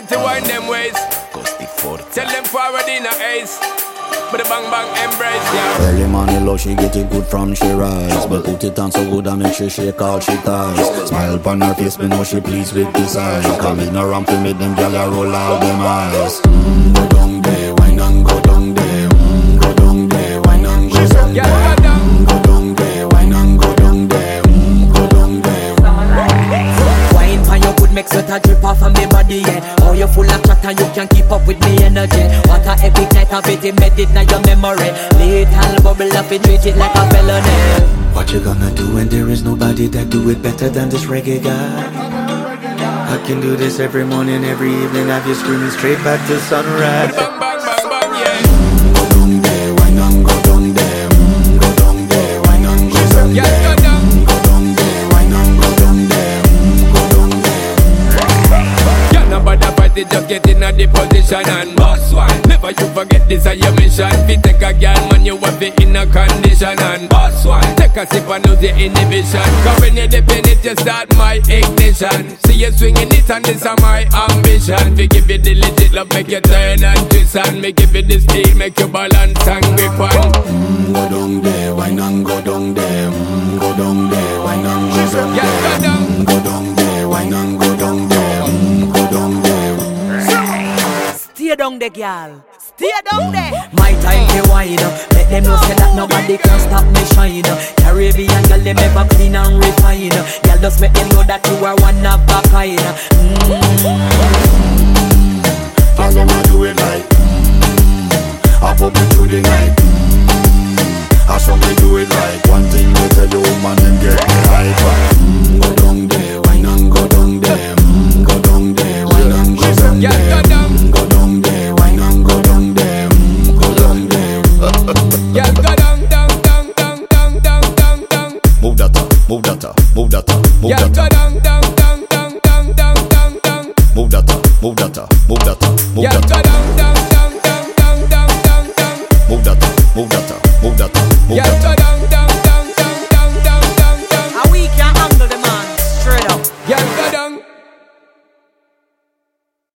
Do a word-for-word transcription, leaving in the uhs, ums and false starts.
want to wind them ways. Tell them forward in a ace. But the bang bang embrace, yeah. Early morning love, she get it good from she rise. But put it on so good and make she shake all she ties. Smile upon her face, me know she pleased with this eyes. Come in around to make them gyal a roll out them eyes. Mmm, go down there, wine and go down there. Mmm, go down there, wine and go down there. Mmm, go down there, wine and go down there. Mmm, go down there. Wine pan your good, make sweat a drip off of me body, yeah. Oh, you full of chat and you can keep up with me energy. What a epic night of it, embedded in your memory. Little bubble up, it treat it like a felony. What you gonna do when there is nobody that do it better than this reggae guy? I can do this every morning, every evening. Have you screaming straight back to sunrise. Bang bang bang bang, yeah. Mm, go down there, wine and go down there. Mm, go down there, wine and go down there. Yeah, go down. Mm, go down there, wine and go down there. Mm, go down there. Yeah, nobody fight it, just get in a the position and boss one. Never you forget this is your mission. If you take a girl, man, you have it in a condition and boss one. Take a sip and lose the inhibition. Cause when you dip in it, you start my ignition. See you swinging it and this is my ambition. We give you the legit love, make you turn and twist and me give you the steel, make you balance and grip on. Mm, go down there, wine and go down there. Mm, go down there, wine and go down there. Yeah, go down. Mm, go down there, wine and go down there. Mm, go down there. Stay down there, girl. Stay down there. My time to wine up. Let them know say that nobody can stop me shine. Caribbean girl, them ever clean and refine. Girl, just make them know that you are one of a kind. Mm. Girl, them a do it like mm. I pop it through the night. Mm. I saw me do it like one thing they tell you, man, and get me hyper. Mm. Go down there, wine and go down there. Mm. Go down there, wine and go down there. Yeah, go down. Mm. Go down there, wine and go down there. Mm. Go down there. Yeah, go down, down, down, down, down, down, down, down. Move that up, move that up, move that up, move Yeah, that go up. down, down, down, down, down, down, down, down. Move that up, move that up, move that up, move Yeah, that go up. down, down, down, down, down, down, down, down. Move that up, move that up, move that up, move Yeah, that go up. down,